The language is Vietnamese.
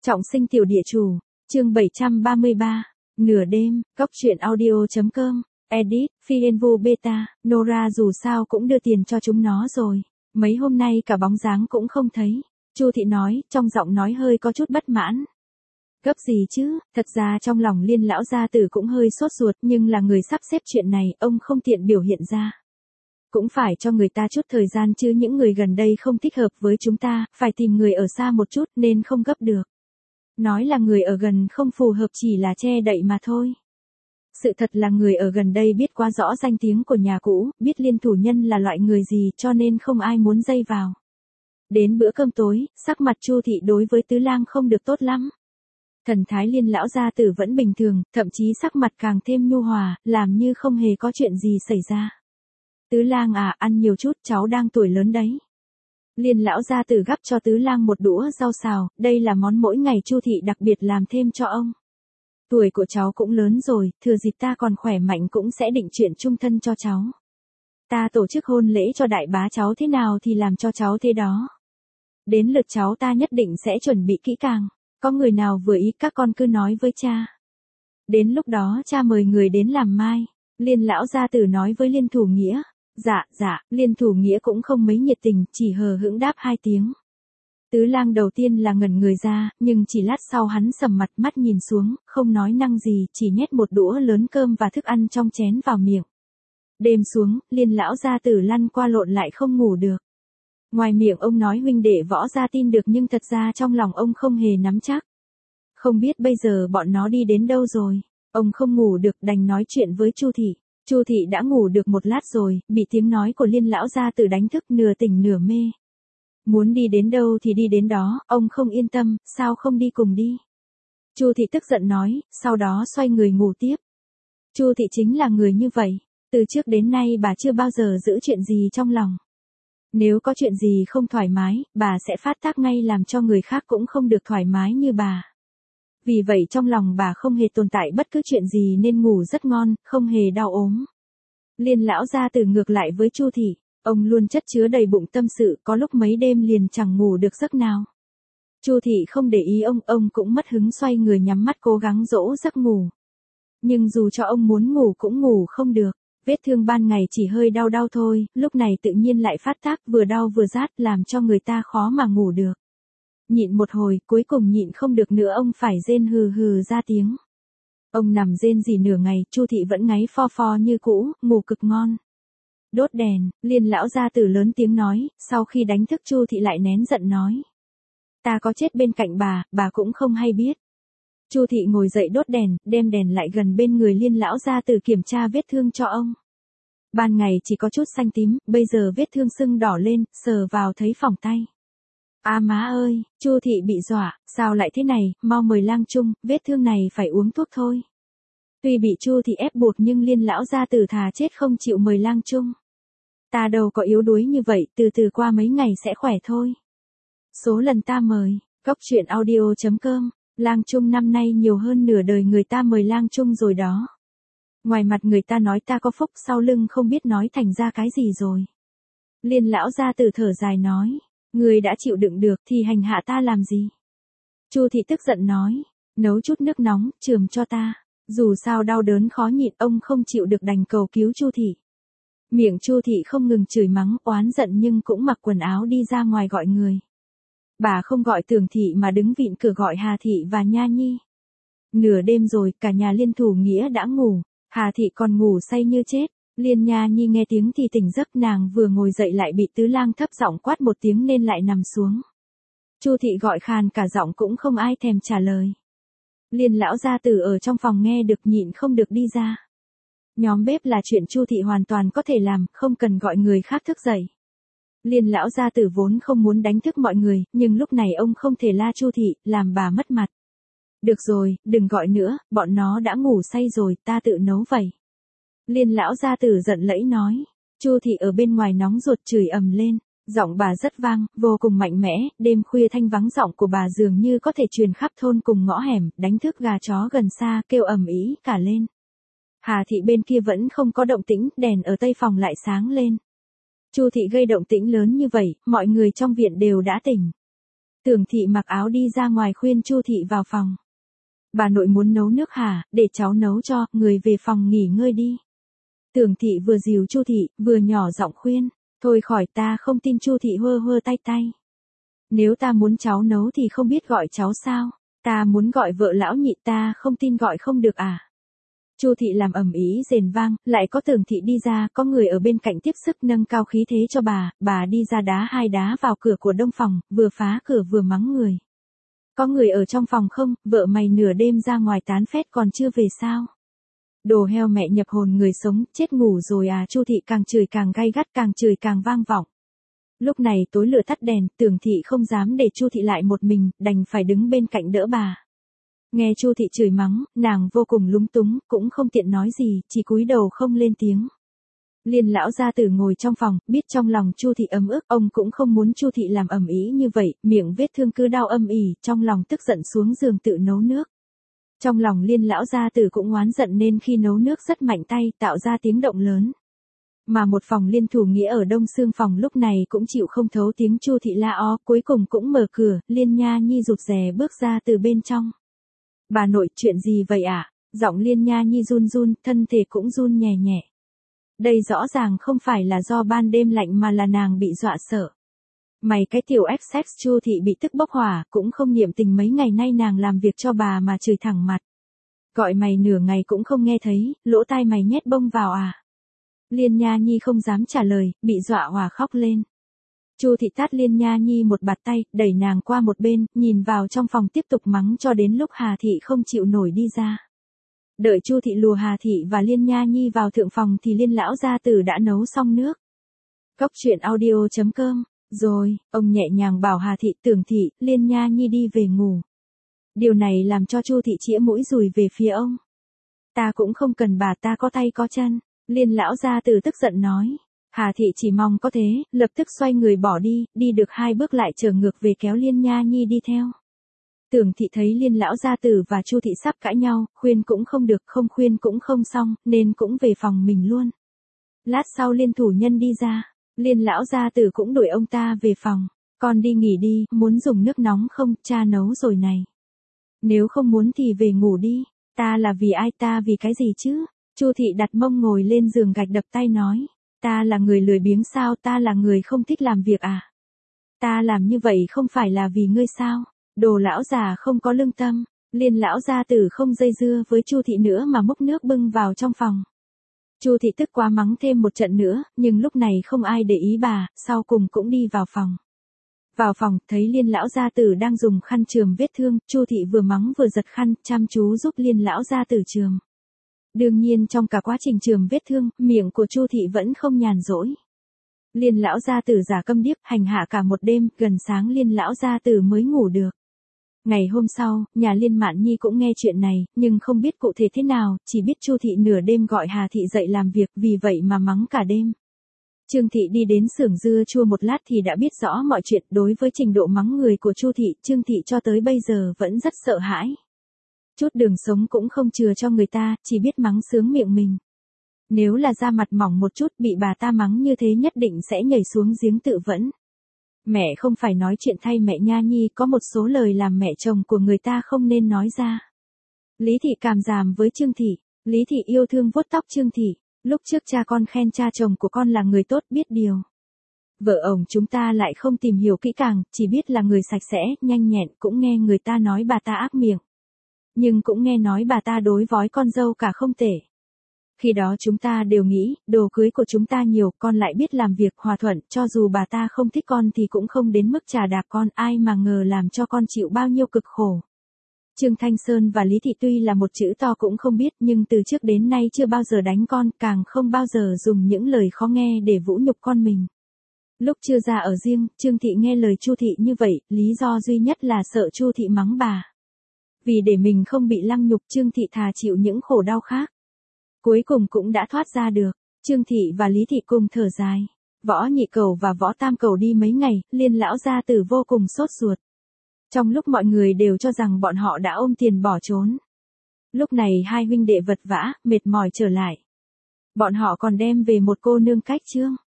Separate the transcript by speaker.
Speaker 1: Trọng sinh tiểu địa chủ, chương 733, nửa đêm, góc truyện audio.com, edit, Phienvu Beta, Nora dù sao cũng đưa tiền cho chúng nó rồi, mấy hôm nay cả bóng dáng cũng không thấy. Chu Thị nói, trong giọng nói hơi có chút bất mãn. Gấp gì chứ, thật ra trong lòng Liên lão gia tử cũng hơi sốt ruột, nhưng là người sắp xếp chuyện này, ông không tiện biểu hiện ra. Cũng phải cho người ta chút thời gian chứ, những người gần đây không thích hợp với chúng ta, phải tìm người ở xa một chút nên không gấp được. Nói là người ở gần không phù hợp chỉ là che đậy mà thôi. Sự thật là người ở gần đây biết quá rõ danh tiếng của nhà cũ, biết Liên thủ nhân là loại người gì cho nên không ai muốn dây vào. Đến bữa cơm tối, sắc mặt Chu Thị đối với Tứ Lang không được tốt lắm. Thần thái Liên lão gia tử vẫn bình thường, thậm chí sắc mặt càng thêm nhu hòa, làm như không hề có chuyện gì xảy ra. Tứ Lang à, ăn nhiều chút, cháu đang tuổi lớn đấy. Liên lão gia tử gắp cho Tứ Lang một đũa rau xào, đây là món mỗi ngày Chu Thị đặc biệt làm thêm cho ông. Tuổi của cháu cũng lớn rồi, thừa dịp ta còn khỏe mạnh cũng sẽ định chuyện chung thân cho cháu. Ta tổ chức hôn lễ cho đại bá cháu thế nào thì làm cho cháu thế đó. Đến lượt cháu ta nhất định sẽ chuẩn bị kỹ càng, có người nào vừa ý các con cứ nói với cha. Đến lúc đó cha mời người đến làm mai, Liên lão gia tử nói với Liên Thủ Nghĩa. Dạ, Liên Thủ Nghĩa cũng không mấy nhiệt tình, chỉ hờ hững đáp 2 tiếng. Tứ Lang đầu tiên là ngẩn người ra, nhưng chỉ lát sau hắn sầm mặt, mắt nhìn xuống, không nói năng gì, chỉ nhét một đũa lớn cơm và thức ăn trong chén vào miệng. Đêm xuống, Liên lão gia tử lăn qua lộn lại không ngủ được. Ngoài miệng ông nói huynh đệ Võ gia tin được nhưng thật ra trong lòng ông không hề nắm chắc. Không biết bây giờ bọn nó đi đến đâu rồi, ông không ngủ được đành nói chuyện với Chu Thị. Chu Thị đã ngủ được một lát rồi, bị tiếng nói của Liên lão gia tử đánh thức nửa tỉnh nửa mê. Muốn đi đến đâu thì đi đến đó, ông không yên tâm, sao không đi cùng đi. Chu Thị tức giận nói, sau đó xoay người ngủ tiếp. Chu Thị chính là người như vậy, từ trước đến nay bà chưa bao giờ giữ chuyện gì trong lòng. Nếu có chuyện gì không thoải mái, bà sẽ phát tác ngay làm cho người khác cũng không được thoải mái như bà. Vì vậy trong lòng bà không hề tồn tại bất cứ chuyện gì nên ngủ rất ngon, không hề đau ốm. Liên lão gia tử ngược lại với Chu Thị, ông luôn chất chứa đầy bụng tâm sự, có lúc mấy đêm liền chẳng ngủ được giấc nào. Chu Thị không để ý ông cũng mất hứng xoay người nhắm mắt cố gắng dỗ giấc ngủ. Nhưng dù cho ông muốn ngủ cũng ngủ không được, vết thương ban ngày chỉ hơi đau đau thôi, lúc này tự nhiên lại phát tác vừa đau vừa rát làm cho người ta khó mà ngủ được. Nhịn một hồi, cuối cùng nhịn không được nữa ông phải rên hừ hừ ra tiếng. Ông nằm rên rỉ nửa ngày, Chu Thị vẫn ngáy pho pho như cũ, ngủ cực ngon. Đốt đèn, Liên lão gia tử lớn tiếng nói, sau khi đánh thức Chu Thị lại nén giận nói. Ta có chết bên cạnh bà cũng không hay biết. Chu Thị ngồi dậy đốt đèn, đem đèn lại gần bên người Liên lão gia tử kiểm tra vết thương cho ông. Ban ngày chỉ có chút xanh tím, bây giờ vết thương sưng đỏ lên, sờ vào thấy phỏng tay. À má ơi, Chu Thị bị dọa, sao lại thế này, mau mời lang trung, vết thương này phải uống thuốc thôi. Tuy bị Chu Thị ép buộc nhưng Liên lão gia tử thà chết không chịu mời lang trung. Ta đâu có yếu đuối như vậy, từ từ qua mấy ngày sẽ khỏe thôi. Số lần ta mời, góc truyện audio.com, lang trung năm nay nhiều hơn nửa đời người ta mời lang trung rồi đó. Ngoài mặt người ta nói ta có phúc, sau lưng không biết nói thành ra cái gì rồi. Liên lão gia tử thở dài nói. Người đã chịu đựng được thì hành hạ ta làm gì? Chu Thị tức giận nói, nấu chút nước nóng, chườm cho ta. Dù sao đau đớn khó nhịn ông không chịu được đành cầu cứu Chu Thị. Miệng Chu Thị không ngừng chửi mắng oán giận nhưng cũng mặc quần áo đi ra ngoài gọi người. Bà không gọi Tưởng Thị mà đứng vịn cửa gọi Hà Thị và Nha Nhi. Nửa đêm rồi cả nhà Liên Thủ Nghĩa đã ngủ, Hà Thị còn ngủ say như chết. Liên Nha Nhi nghe tiếng thì tỉnh giấc, nàng vừa ngồi dậy lại bị Tứ Lang thấp giọng quát một tiếng nên lại nằm xuống. Chu Thị gọi khàn cả giọng cũng không ai thèm trả lời. Liên lão gia tử ở trong phòng nghe được nhịn không được đi ra. Nhóm bếp là chuyện Chu Thị hoàn toàn có thể làm, không cần gọi người khác thức dậy. Liên lão gia tử vốn không muốn đánh thức mọi người, nhưng lúc này ông không thể la Chu Thị, làm bà mất mặt. Được rồi, đừng gọi nữa, bọn nó đã ngủ say rồi, ta tự nấu vậy. Liên lão gia tử giận lẫy nói. Chu Thị ở bên ngoài nóng ruột chửi ầm lên, giọng bà rất vang, vô cùng mạnh mẽ, đêm khuya thanh vắng giọng của bà dường như có thể truyền khắp thôn cùng ngõ hẻm, đánh thức gà chó gần xa, kêu ầm ĩ cả lên. Hà Thị bên kia vẫn không có động tĩnh, đèn ở tây phòng lại sáng lên. Chu Thị gây động tĩnh lớn như vậy, mọi người trong viện đều đã tỉnh. Tưởng Thị mặc áo đi ra ngoài khuyên Chu Thị vào phòng. Bà nội muốn nấu nước hả, để cháu nấu cho, người về phòng nghỉ ngơi đi. Tưởng Thị vừa dìu Chu Thị, vừa nhỏ giọng khuyên, thôi khỏi ta không tin. Chu Thị hơ hơ tay. Nếu ta muốn cháu nấu thì không biết gọi cháu sao, ta muốn gọi vợ lão Nhị, ta không tin gọi không được à. Chu Thị làm ầm ĩ rền vang, lại có Tưởng Thị đi ra, có người ở bên cạnh tiếp sức nâng cao khí thế cho bà đi ra đá 2 đá vào cửa của đông phòng, vừa phá cửa vừa mắng người. Có người ở trong phòng không, vợ mày nửa đêm ra ngoài tán phét còn chưa về sao? Đồ heo mẹ nhập hồn người sống, chết ngủ rồi à. Chu Thị càng chửi càng gay gắt, càng chửi càng vang vọng. Lúc này tối lửa tắt đèn, Tưởng Thị không dám để Chu Thị lại một mình, đành phải đứng bên cạnh đỡ bà. Nghe Chu Thị chửi mắng, nàng vô cùng lúng túng, cũng không tiện nói gì, chỉ cúi đầu không lên tiếng. Liên lão gia tử ngồi trong phòng, biết trong lòng Chu Thị ấm ức, ông cũng không muốn Chu Thị làm ầm ĩ như vậy, miệng vết thương cứ đau âm ỉ, trong lòng tức giận xuống giường tự nấu nước. Trong lòng Liên lão gia tử cũng oán giận nên khi nấu nước rất mạnh tay, tạo ra tiếng động lớn. Mà một phòng Liên thủ nghĩa ở đông xương phòng lúc này cũng chịu không thấu tiếng Chu Thị la ó, cuối cùng cũng mở cửa, Liên Nha Nhi rụt rè bước ra từ bên trong. Bà nội, chuyện gì vậy ạ? Giọng Liên Nha Nhi run run, thân thể cũng run nhẹ nhẹ. Đây rõ ràng không phải là do ban đêm lạnh mà là nàng bị dọa sợ. Mày cái tiểu XX. Chu Thị bị tức bốc hỏa, cũng không niệm tình mấy ngày nay nàng làm việc cho bà mà chửi thẳng mặt. Gọi mày nửa ngày cũng không nghe thấy, lỗ tai mày nhét bông vào à? Liên Nha Nhi không dám trả lời, bị dọa hỏa khóc lên. Chu Thị tát Liên Nha Nhi một bạt tay, đẩy nàng qua một bên, nhìn vào trong phòng tiếp tục mắng cho đến lúc Hà Thị không chịu nổi đi ra. Đợi Chu Thị lùa Hà Thị và Liên Nha Nhi vào thượng phòng thì Liên lão gia tử đã nấu xong nước. Cóc truyện audio.com. Rồi, ông nhẹ nhàng bảo Hà Thị, Tưởng Thị, Liên Nha Nhi đi về ngủ. Điều này làm cho Chu Thị chĩa mũi dùi về phía ông. Ta cũng không cần bà, ta có tay có chân. Liên lão gia tử tức giận nói. Hà Thị chỉ mong có thế, lập tức xoay người bỏ đi được 2 bước lại trở ngược về kéo Liên Nha Nhi đi theo. Tưởng Thị thấy Liên lão gia tử và Chu Thị sắp cãi nhau, khuyên cũng không được, không khuyên cũng không xong, nên cũng về phòng mình luôn. Lát sau Liên thủ nhân đi ra, Liên lão gia tử cũng đuổi ông ta về phòng. Con đi nghỉ đi, muốn dùng nước nóng không, cha nấu rồi này. Nếu không muốn thì về ngủ đi, ta là vì ai, ta vì cái gì chứ? Chu Thị đặt mông ngồi lên giường gạch đập tay nói. Ta là người lười biếng sao, ta là người không thích làm việc à? Ta làm như vậy không phải là vì ngươi sao? Đồ lão già không có lương tâm. Liên lão gia tử không dây dưa với Chu Thị nữa mà múc nước bưng vào trong phòng. Chu Thị tức quá mắng thêm một trận nữa, nhưng lúc này không ai để ý bà, sau cùng cũng đi vào phòng. Vào phòng, thấy Liên lão gia tử đang dùng khăn chườm vết thương, Chu Thị vừa mắng vừa giật khăn, chăm chú giúp Liên lão gia tử chườm. Đương nhiên trong cả quá trình chườm vết thương, miệng của Chu Thị vẫn không nhàn rỗi. Liên lão gia tử giả câm điếc, hành hạ cả một đêm, gần sáng Liên lão gia tử mới ngủ được. Ngày hôm sau, nhà Liên Mạn Nhi cũng nghe chuyện này, nhưng không biết cụ thể thế nào, chỉ biết Chu Thị nửa đêm gọi Hà Thị dậy làm việc, vì vậy mà mắng cả đêm. Trương Thị đi đến xưởng dưa chua một lát thì đã biết rõ mọi chuyện. Đối với trình độ mắng người của Chu Thị, Trương Thị cho tới bây giờ vẫn rất sợ hãi. Chút đường sống cũng không chừa cho người ta, chỉ biết mắng sướng miệng mình. Nếu là da mặt mỏng một chút bị bà ta mắng như thế nhất định sẽ nhảy xuống giếng tự vẫn. Mẹ không phải nói chuyện thay mẹ Nha Nhi, có một số lời làm mẹ chồng của người ta không nên nói ra. Lý Thị cảm giảm với Trương Thị. Lý Thị yêu thương vuốt tóc Trương Thị. Lúc trước cha con khen cha chồng của con là người tốt biết điều. Vợ ổng chúng ta lại không tìm hiểu kỹ càng, chỉ biết là người sạch sẽ, nhanh nhẹn, cũng nghe người ta nói bà ta ác miệng. Nhưng cũng nghe nói bà ta đối với con dâu cả không tệ. Khi đó chúng ta đều nghĩ, đồ cưới của chúng ta nhiều, con lại biết làm việc hòa thuận, cho dù bà ta không thích con thì cũng không đến mức trà đạp con, ai mà ngờ làm cho con chịu bao nhiêu cực khổ. Trương Thanh Sơn và Lý Thị tuy là một chữ to cũng không biết, nhưng từ trước đến nay chưa bao giờ đánh con, càng không bao giờ dùng những lời khó nghe để vũ nhục con mình. Lúc chưa ra ở riêng, Trương Thị nghe lời Chu Thị như vậy, lý do duy nhất là sợ Chu Thị mắng bà. Vì để mình không bị lăng nhục, Trương Thị thà chịu những khổ đau khác. Cuối cùng cũng đã thoát ra được. Trương Thị và Lý Thị cùng thở dài. Võ Nhị Cẩu và Võ Tam Cẩu đi mấy ngày, Liên lão gia tử vô cùng sốt ruột. Trong lúc mọi người đều cho rằng bọn họ đã ôm tiền bỏ trốn. Lúc này hai huynh đệ vật vã, mệt mỏi trở lại. Bọn họ còn đem về một cô nương cách trương.